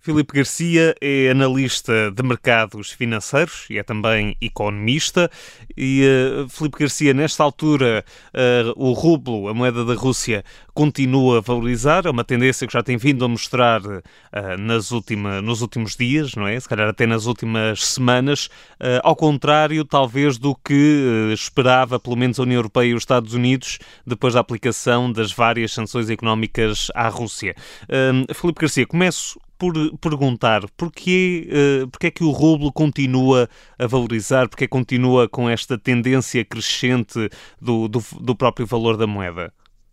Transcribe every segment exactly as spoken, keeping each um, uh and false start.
Filipe Garcia é analista de mercados financeiros e é também economista. E, uh, Filipe Garcia, nesta altura, uh, o rublo, a moeda da Rússia, continua a valorizar. É uma tendência que já tem vindo a mostrar uh, nas última, nos últimos dias, não é? Se calhar até nas últimas semanas, uh, ao contrário, talvez, do que uh, esperava, pelo menos, a União Europeia e os Estados Unidos, depois da aplicação das várias sanções económicas à Rússia. Uh, Filipe Garcia, começo por perguntar porquê, uh, porquê é que o rublo continua a valorizar, porquê continua com esta tendência crescente do, do, do próprio valor da moeda?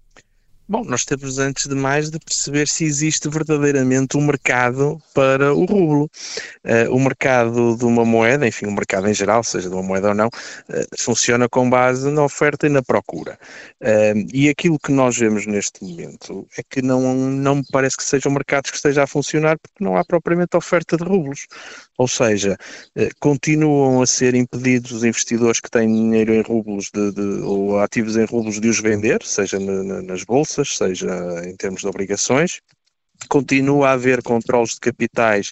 Bom, nós temos antes de mais de perceber se existe verdadeiramente um mercado para o rublo. Uh, o mercado de uma moeda, enfim, o mercado em geral, seja de uma moeda ou não, uh, funciona com base na oferta e na procura. Uh, e aquilo que nós vemos neste momento é que não, não me parece que sejam mercados que esteja a funcionar porque não há propriamente oferta de rublos. Ou seja, uh, continuam a ser impedidos os investidores que têm dinheiro em rublos de, de, ou ativos em rublos de os vender, seja na, na, nas bolsas, seja em termos de obrigações. Continua a haver controles de capitais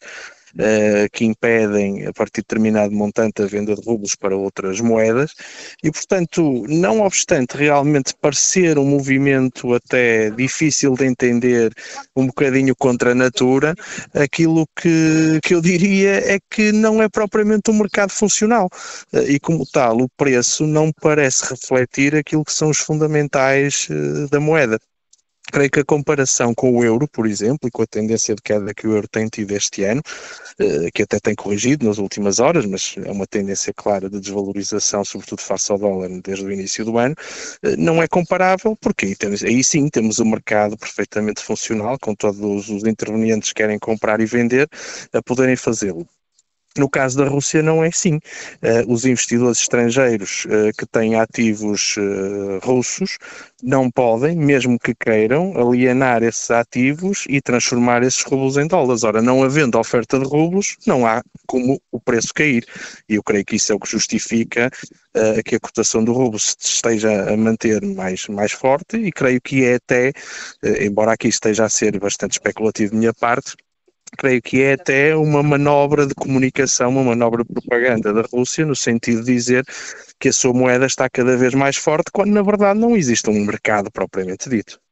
uh, que impedem, a partir de determinado montante, a venda de rublos para outras moedas e, portanto, não obstante realmente parecer um movimento até difícil de entender, um bocadinho contra a natura, aquilo que, que eu diria é que não é propriamente um mercado funcional uh, e, como tal, o preço não parece refletir aquilo que são os fundamentais uh, da moeda. Creio que a comparação com o euro, por exemplo, e com a tendência de queda que o euro tem tido este ano, que até tem corrigido nas últimas horas, mas é uma tendência clara de desvalorização, sobretudo face ao dólar, desde o início do ano, não é comparável, porque aí, temos, aí sim temos um mercado perfeitamente funcional, com todos os intervenientes que querem comprar e vender, a poderem fazê-lo. No caso da Rússia não é assim. Uh, os investidores estrangeiros uh, que têm ativos uh, russos não podem, mesmo que queiram, alienar esses ativos e transformar esses rublos em dólares. Ora, não havendo oferta de rublos, não há como o preço cair. E eu creio que isso é o que justifica uh, que a cotação do rublo se esteja a manter mais, mais forte e creio que é até, uh, embora aqui esteja a ser bastante especulativo de minha parte, creio que é até uma manobra de comunicação, uma manobra de propaganda da Rússia, no sentido de dizer que a sua moeda está cada vez mais forte, quando na verdade não existe um mercado propriamente dito.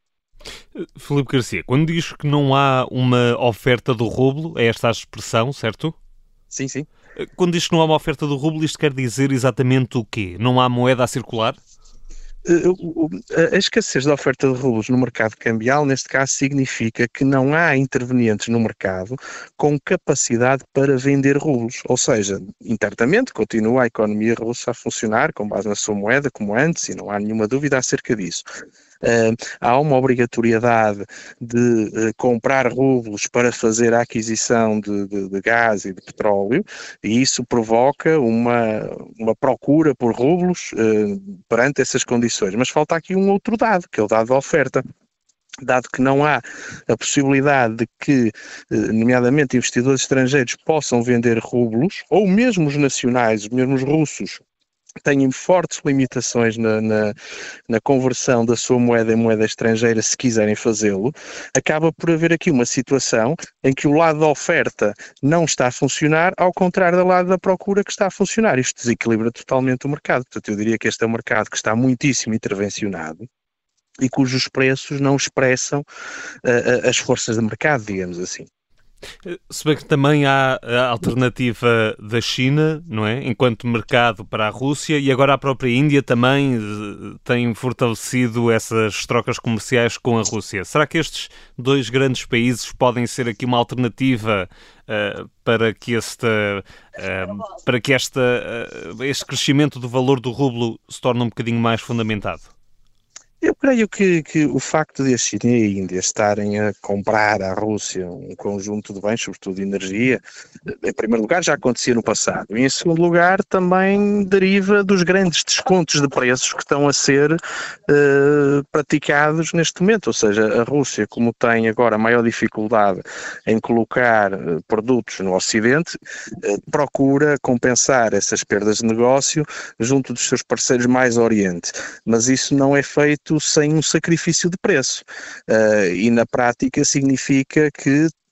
Filipe Garcia, quando diz que não há uma oferta do rublo, é esta a expressão, certo? Sim, sim. Quando diz que não há uma oferta do rublo, isto quer dizer exatamente o quê? Não há moeda a circular? A escassez da oferta de rublos no mercado cambial, neste caso, significa que não há intervenientes no mercado com capacidade para vender rublos. Ou seja, internamente continua a economia russa a funcionar com base na sua moeda, como antes, e não há nenhuma dúvida acerca disso. Uh, há uma obrigatoriedade de uh, comprar rublos para fazer a aquisição de, de, de gás e de petróleo, e isso provoca uma, uma procura por rublos uh, perante essas condições. Mas falta aqui um outro dado, que é o dado da oferta. Dado que não há a possibilidade de que, nomeadamente, investidores estrangeiros possam vender rublos, ou mesmo os nacionais, os mesmos russos, têm fortes limitações na, na, na conversão da sua moeda em moeda estrangeira, se quiserem fazê-lo, acaba por haver aqui uma situação em que o lado da oferta não está a funcionar, ao contrário do lado da procura que está a funcionar. Isto desequilibra totalmente o mercado. Portanto, eu diria que este é um mercado que está muitíssimo intervencionado e cujos preços não expressam uh, as forças de mercado, digamos assim. Se bem que também há a alternativa da China, não é? Enquanto mercado para a Rússia, e agora a própria Índia também tem fortalecido essas trocas comerciais com a Rússia. Será que estes dois grandes países podem ser aqui uma alternativa uh, para que este, uh, para que esta, uh, este crescimento do valor do rublo se torne um bocadinho mais fundamentado? Eu creio que, que o facto de a China e a Índia estarem a comprar à Rússia um conjunto de bens, sobretudo de energia, em primeiro lugar já acontecia no passado, e em segundo lugar também deriva dos grandes descontos de preços que estão a ser uh, praticados neste momento, ou seja, a Rússia, como tem agora maior dificuldade em colocar uh, produtos no Ocidente, uh, procura compensar essas perdas de negócio junto dos seus parceiros mais ao Oriente, mas isso não é feito sem um sacrifício de preço uh, e na prática significa que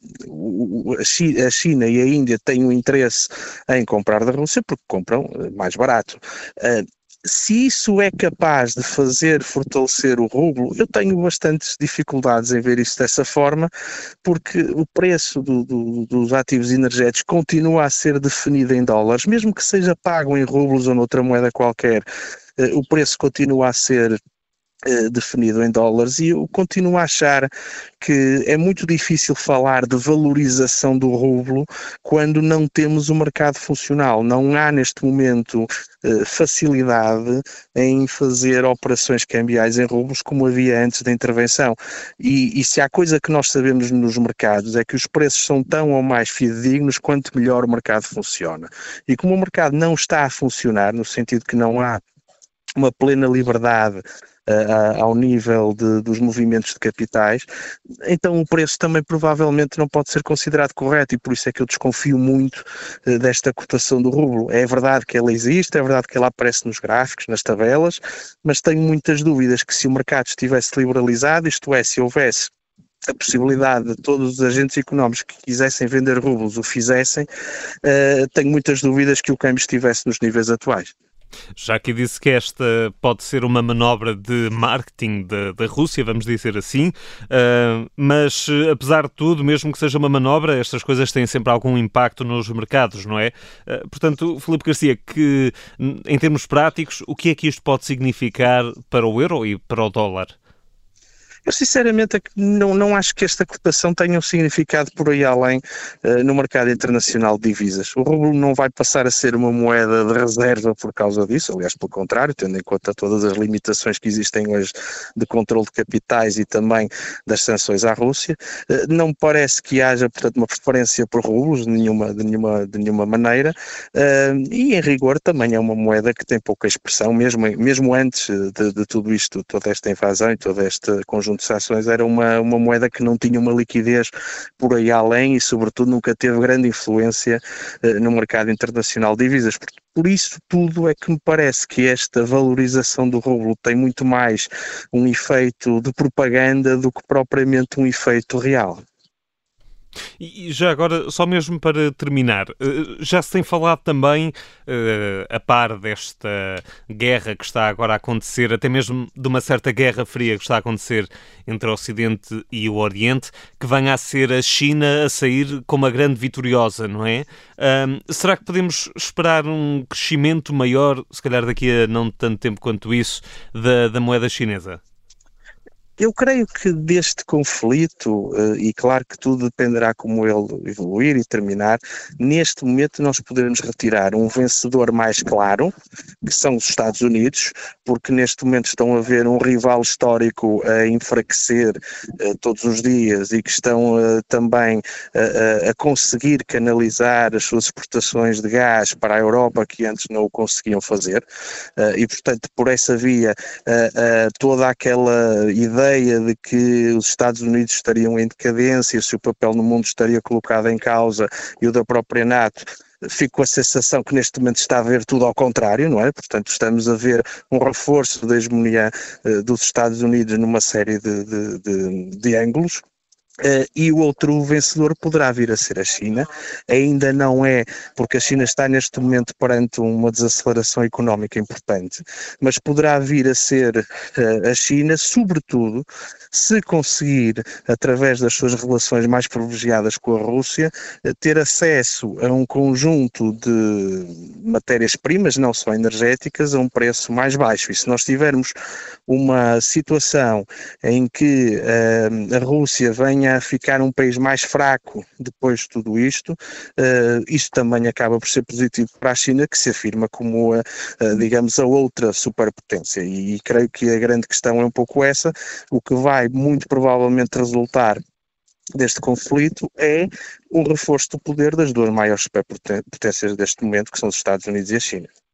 o- o- a Chi- a China e a Índia têm um interesse em comprar da Rússia porque compram eh, mais barato. Uh, Se isso é capaz de fazer fortalecer o rublo, eu tenho bastantes dificuldades em ver isso dessa forma, porque o preço do- do- dos ativos energéticos continua a ser definido em dólares, mesmo que seja pago em rublos ou noutra moeda qualquer, eh, o preço continua a ser eh, definido em dólares, e eu continuo a achar que é muito difícil falar de valorização do rublo quando não temos o mercado funcional. Não há neste momento eh, facilidade em fazer operações cambiais em rublos como havia antes da intervenção. E, e se há coisa que nós sabemos nos mercados é que os preços são tão ou mais fidedignos quanto melhor o mercado funciona. E como o mercado não está a funcionar, no sentido que não há uma plena liberdade uh, ao nível de, dos movimentos de capitais, então o preço também provavelmente não pode ser considerado correto, e por isso é que eu desconfio muito uh, desta cotação do rublo. É verdade que ela existe, é verdade que ela aparece nos gráficos, nas tabelas, mas tenho muitas dúvidas que, se o mercado estivesse liberalizado, isto é, se houvesse a possibilidade de todos os agentes económicos que quisessem vender rublos o fizessem, uh, tenho muitas dúvidas que o câmbio estivesse nos níveis atuais. Já que disse que esta pode ser uma manobra de marketing da, da Rússia, vamos dizer assim, uh, mas apesar de tudo, mesmo que seja uma manobra, estas coisas têm sempre algum impacto nos mercados, não é? Uh, portanto, Filipe Garcia, que em termos práticos, o que é que isto pode significar para o euro e para o dólar? Eu sinceramente não, não acho que esta cotação tenha um significado por aí além uh, no mercado internacional de divisas. O rublo não vai passar a ser uma moeda de reserva por causa disso, aliás, pelo contrário, tendo em conta todas as limitações que existem hoje de controle de capitais e também das sanções à Rússia. Uh, não me parece que haja, portanto, uma preferência por rublos de nenhuma, de nenhuma, de nenhuma maneira, uh, e em rigor também é uma moeda que tem pouca expressão, mesmo, mesmo antes de, de tudo isto, toda esta invasão e todo este conjunto de ações, era uma, uma moeda que não tinha uma liquidez por aí além e, sobretudo, nunca teve grande influência uh, no mercado internacional de divisas. Por, por isso tudo é que me parece que esta valorização do rublo tem muito mais um efeito de propaganda do que propriamente um efeito real. E já agora, só mesmo para terminar, já se tem falado também, a par desta guerra que está agora a acontecer, até mesmo de uma certa guerra fria que está a acontecer entre o Ocidente e o Oriente, que venha a ser a China a sair como a grande vitoriosa, não é? Um, será que podemos esperar um crescimento maior, se calhar daqui a não tanto tempo quanto isso, da, da moeda chinesa? Eu creio que deste conflito, e claro que tudo dependerá como ele evoluir e terminar, neste momento nós podemos retirar um vencedor mais claro, que são os Estados Unidos, porque neste momento estão a ver um rival histórico a enfraquecer uh, todos os dias, e que estão uh, também uh, a conseguir canalizar as suas exportações de gás para a Europa, que antes não o conseguiam fazer, uh, e portanto por essa via uh, uh, toda aquela ideia de que os Estados Unidos estariam em decadência, se o papel no mundo estaria colocado em causa, e o da própria NATO, fico com a sensação que neste momento está a ver tudo ao contrário, não é? Portanto, estamos a ver um reforço da hegemonia uh, dos Estados Unidos numa série de, de, de, de ângulos. Uh, e o outro vencedor poderá vir a ser a China. Ainda não é, porque a China está neste momento perante uma desaceleração económica importante, mas poderá vir a ser uh, a China, sobretudo se conseguir, através das suas relações mais privilegiadas com a Rússia, uh, ter acesso a um conjunto de matérias-primas, não só energéticas, a um preço mais baixo. E se nós tivermos uma situação em que uh, a Rússia venha a ficar um país mais fraco depois de tudo isto, uh, isto também acaba por ser positivo para a China, que se afirma como, a, a, digamos, a outra superpotência. E, e creio que a grande questão é um pouco essa. O que vai muito provavelmente resultar deste conflito é um reforço do poder das duas maiores superpotências deste momento, que são os Estados Unidos e a China.